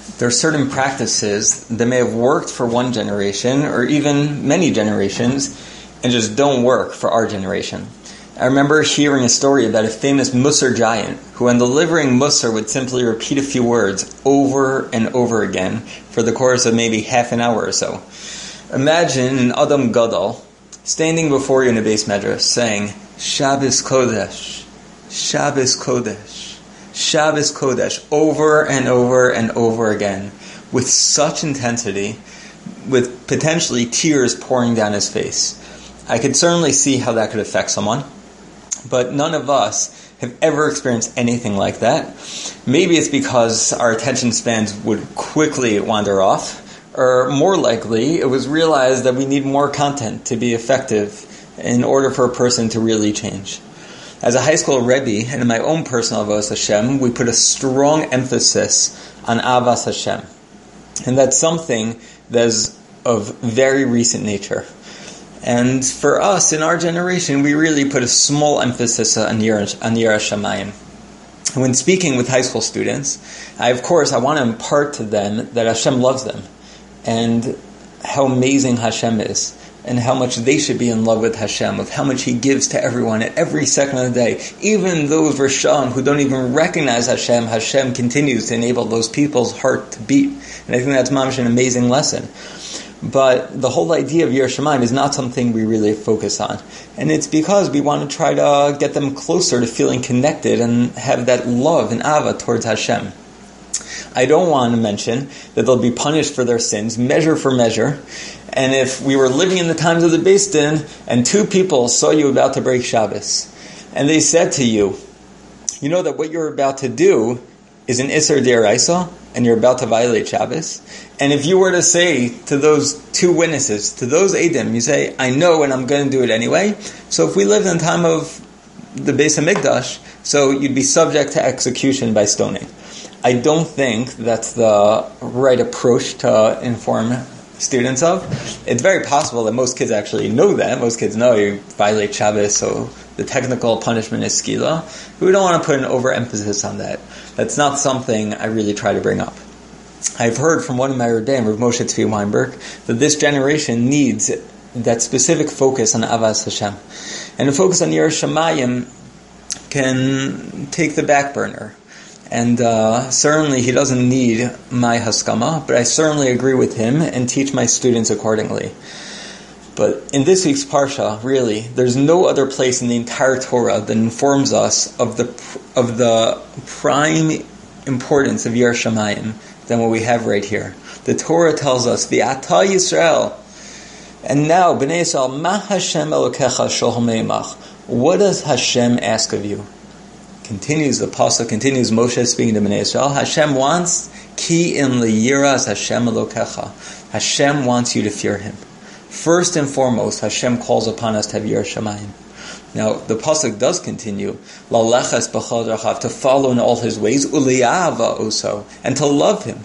there are certain practices that may have worked for one generation or even many generations and just don't work for our generation. I remember hearing a story about a famous Musar giant who, when delivering Musar, would simply repeat a few words over and over again for the course of maybe half an hour or so. Imagine an Adam Gadol standing before you in a Beis Medrash saying, Shabbos Kodesh, Shabbos Kodesh, Shabbos Kodesh, over and over and over again, with such intensity, with potentially tears pouring down his face. I could certainly see how that could affect someone, but none of us have ever experienced anything like that. Maybe it's because our attention spans would quickly wander off, or more likely, it was realized that we need more content to be effective in order for a person to really change. As a high school Rebbe, and in my own personal Avos Hashem, we put a strong emphasis on Avas Hashem. And that's something that is of very recent nature. And for us, in our generation, we really put a small emphasis on Yiras Shamayim. When speaking with high school students, I want to impart to them that Hashem loves them, and how amazing Hashem is, and how much they should be in love with Hashem, of how much He gives to everyone at every second of the day. Even those Rishon who don't even recognize Hashem, Hashem continues to enable those people's heart to beat. And I think that's mamash an amazing lesson. But the whole idea of Yiras Shamayim is not something we really focus on. And it's because we want to try to get them closer to feeling connected and have that love and ava towards Hashem. I don't want to mention that they'll be punished for their sins, measure for measure. And if we were living in the times of the Beis Din, and two people saw you about to break Shabbos, and they said to you, you know that what you're about to do is an Isser D'Oraisa, and you're about to violate Shabbos. And if you were to say to those two witnesses, to those Eidim, you say, I know and I'm going to do it anyway. So if we lived in the time of the Beis HaMikdash, so you'd be subject to execution by stoning. I don't think that's the right approach to inform students of. It's very possible that most kids actually know that. Most kids know you violate Shabbos, so the technical punishment is skila. We don't want to put an overemphasis on that. That's not something I really try to bring up. I've heard from one of my Rebbeim, Rav Moshe Tzvi Weinberg, that this generation needs that specific focus on Avas Hashem. And a focus on Yiras Shamayim can take the back burner. And certainly he doesn't need my haskama, but I certainly agree with him and teach my students accordingly. But in this week's Parsha, really, there's no other place in the entire Torah that informs us of the prime importance of Yiras Shamayim than what we have right here. The Torah tells us, V'ata Yisrael, and now, B'nai Yisrael, Ma Hashem Elokecha Sholem Meimach. What does Hashem ask of you? The pasuk continues, Moshe speaking to Bnei Yisrael, Hashem wants, ki in liyiras Hashem Elokecha. Hashem wants you to fear Him. First and foremost, Hashem calls upon us to have Yiras Shamayim. Now, the pasuk does continue, Laleches b'chol drachav, to follow in all His ways, uliyava also, and to love Him.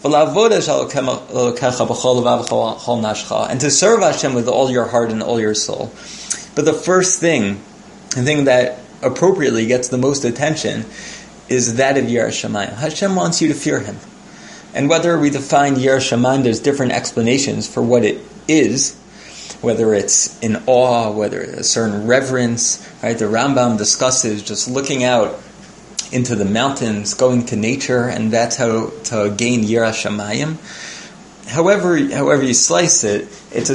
And to serve Hashem with all your heart and all your soul. But the first thing, the thing that appropriately gets the most attention, is that of Yiras Shamayim. Hashem wants you to fear Him. And whether we define Yiras Shamayim, there's different explanations for what it is, whether it's in awe, whether it's a certain reverence, right? The Rambam discusses just looking out into the mountains, going to nature, and that's how to gain Yiras Shamayim. However you slice it, it's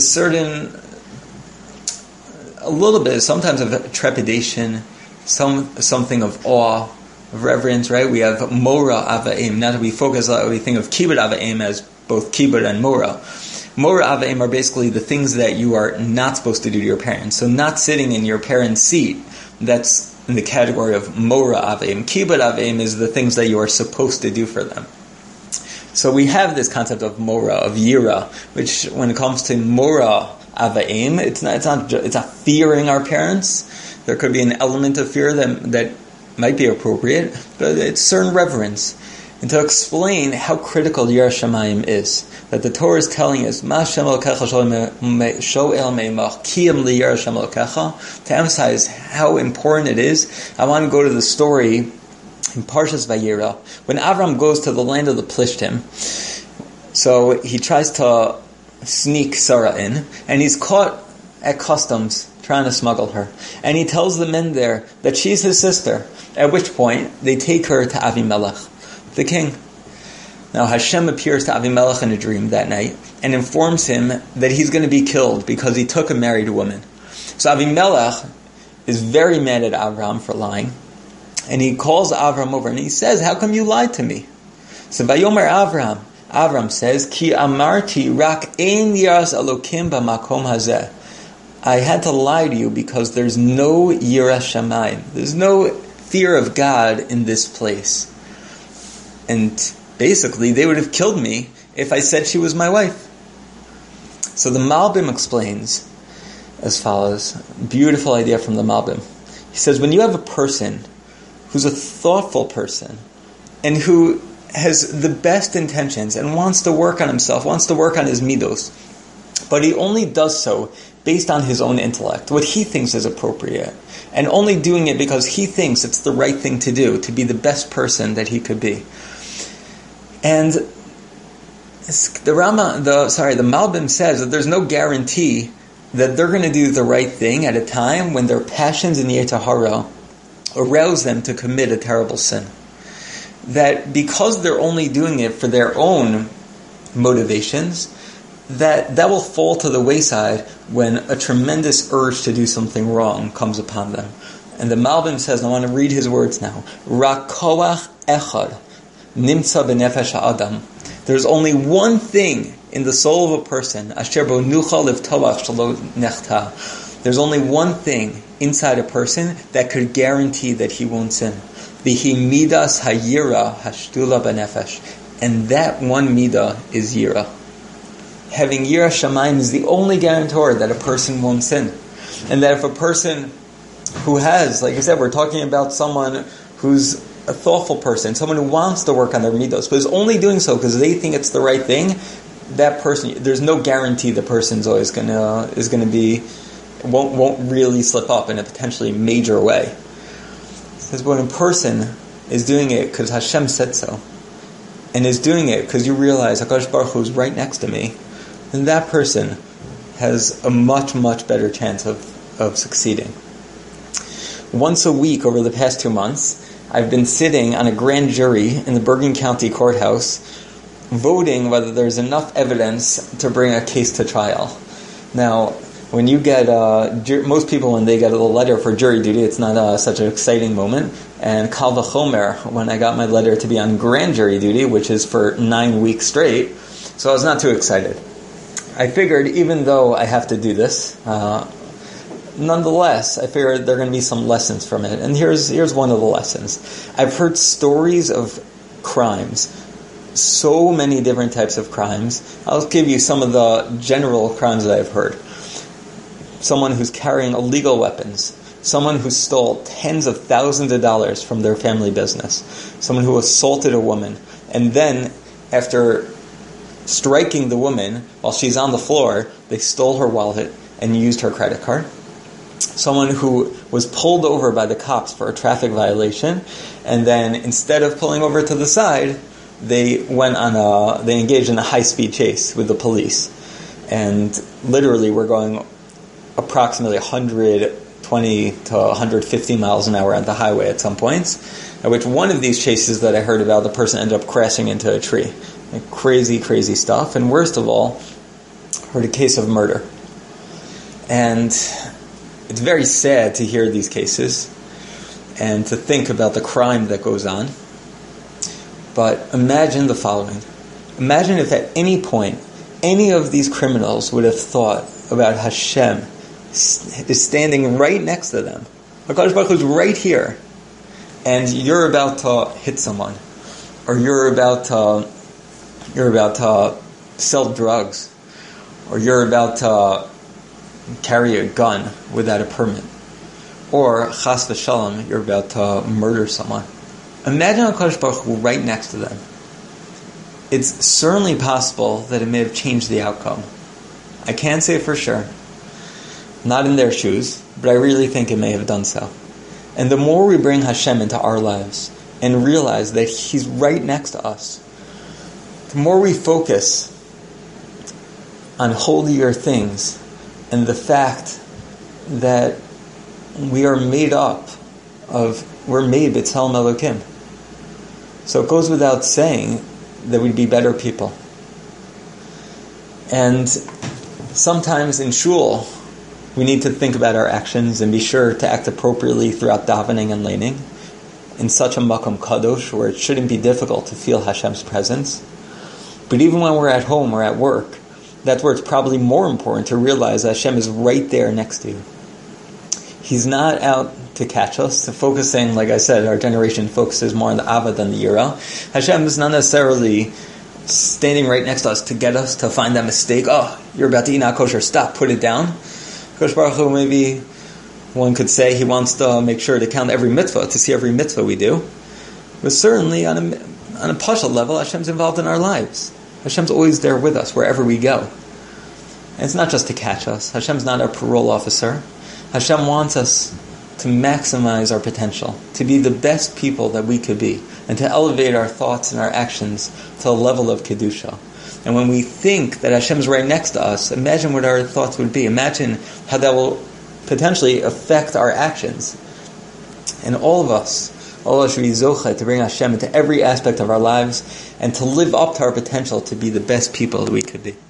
a little bit, sometimes of trepidation, something of awe, of reverence, right? We have Mora Ava'im. Now that we focus, we think of Kibbud Ava'im as both Kibbud and Mora. Mora Ava'im are basically the things that you are not supposed to do to your parents. So not sitting in your parents' seat, that's in the category of Mora Ava'im. Kibbud Ava'im is the things that you are supposed to do for them. So we have this concept of Mora, of Yira, which when it comes to Mora Ava'im, it's not fearing our parents. There could be an element of fear that might be appropriate, but it's certain reverence. And to explain how critical Yiras Shamayim is, that the Torah is telling us, to emphasize how important it is, I want to go to the story in Parshas Vayera, when Avram goes to the land of the Plishtim, so he tries to sneak Sarah in, and he's caught at customs trying to smuggle her. And he tells the men there that she's his sister, at which point they take her to Avimelech, the king. Now Hashem appears to Avimelech in a dream that night and informs him that he's going to be killed because he took a married woman. So Avimelech is very mad at Avram for lying, and he calls Avram over and he says, "How come you lied to me?" So Vayomer Avram says, "Ki amarti rak ein yiras Elokim b'makom hazeh." I had to lie to you because there's no yiras shamayim. There's no fear of God in this place. And basically, they would have killed me if I said she was my wife. So the Malbim explains as follows. Beautiful idea from the Malbim. He says, when you have a person who's a thoughtful person and who has the best intentions and wants to work on himself, wants to work on his midos, but he only does so based on his own intellect, what he thinks is appropriate, and only doing it because he thinks it's the right thing to do, to be the best person that he could be. And the Malbim says that there's no guarantee that they're going to do the right thing at a time when their passions in the Yetzer Hara arouse them to commit a terrible sin. That because they're only doing it for their own motivations, that will fall to the wayside when a tremendous urge to do something wrong comes upon them. And the Malbim says, and I want to read his words now, Rak koach echad nimtza b'nefesh ha'adam. There's only one thing in the soul of a person, asher bo nucha livtoach shelo nechta. There's only one thing inside a person that could guarantee that he won't sin. V'hi midas hayira hashtula b'nefesh. And that one midah is yira. Having yira shamayim is the only guarantor that a person won't sin. And that if a person who has, like I said, we're talking about someone who's a thoughtful person, someone who wants to work on their midos, but is only doing so because they think it's the right thing, that person, there's no guarantee the person's always won't really slip up in a potentially major way. Because when a person is doing it because Hashem said so, and is doing it because you realize HaKadosh Baruch Hu is right next to me, then that person has a much, much better chance of succeeding. Once a week over the past 2 months, I've been sitting on a grand jury in the Bergen County Courthouse voting whether there's enough evidence to bring a case to trial. Now, when you get, most people when they get a letter for jury duty, it's not such an exciting moment. And Kal V'chomer, when I got my letter to be on grand jury duty, which is for 9 weeks straight, so I was not too excited. I figured even though I have to do this, nonetheless, I figured there are going to be some lessons from it. And here's one of the lessons. I've heard stories of crimes, so many different types of crimes. I'll give you some of the general crimes that I've heard. Someone who's carrying illegal weapons. Someone who stole tens of thousands of dollars from their family business. Someone who assaulted a woman. And then, after striking the woman while she's on the floor, they stole her wallet and used her credit card. Someone who was pulled over by the cops for a traffic violation, and then instead of pulling over to the side, they engaged in a high-speed chase with the police. And literally were going approximately 120 to 150 miles an hour on the highway at some points, at which one of these chases that I heard about, the person ended up crashing into a tree. Like crazy, crazy stuff. And worst of all, heard a case of murder. And it's very sad to hear these cases and to think about the crime that goes on. But imagine the following. Imagine if at any point any of these criminals would have thought about Hashem is standing right next to them. HaKadosh Baruch Hu is right here. And you're about to hit someone. Or you're about to sell drugs. Or you're about to carry a gun without a permit. Or, chas v'shalom, you're about to murder someone. Imagine HaKadosh Baruch Hu right next to them. It's certainly possible that it may have changed the outcome. I can't say for sure. Not in their shoes, but I really think it may have done so. And the more we bring Hashem into our lives, and realize that He's right next to us, the more we focus on holier things and the fact that we're made B'Tselem Elokim. So it goes without saying that we'd be better people. And sometimes in shul, we need to think about our actions and be sure to act appropriately throughout davening and laning in such a makom kadosh where it shouldn't be difficult to feel Hashem's presence. But even when we're at home or at work, that's where it's probably more important to realize that Hashem is right there next to you. He's not out to catch us, to focusing, like I said, our generation focuses more on the Ava than the Yira. Hashem is not necessarily standing right next to us to get us to find that mistake. Oh, you're about to eat not kosher, stop, put it down. Kosh Baruch Hu, maybe one could say He wants to make sure to count every mitzvah, to see every mitzvah we do. But certainly on a pashal level, Hashem's involved in our lives. Hashem's always there with us wherever we go. And it's not just to catch us. Hashem's not our parole officer. Hashem wants us to maximize our potential, to be the best people that we could be, and to elevate our thoughts and our actions to a level of Kedusha. And when we think that Hashem's right next to us, imagine what our thoughts would be. Imagine how that will potentially affect our actions. And all of us should be zocheh to bring Hashem into every aspect of our lives and to live up to our potential to be the best people that we could be.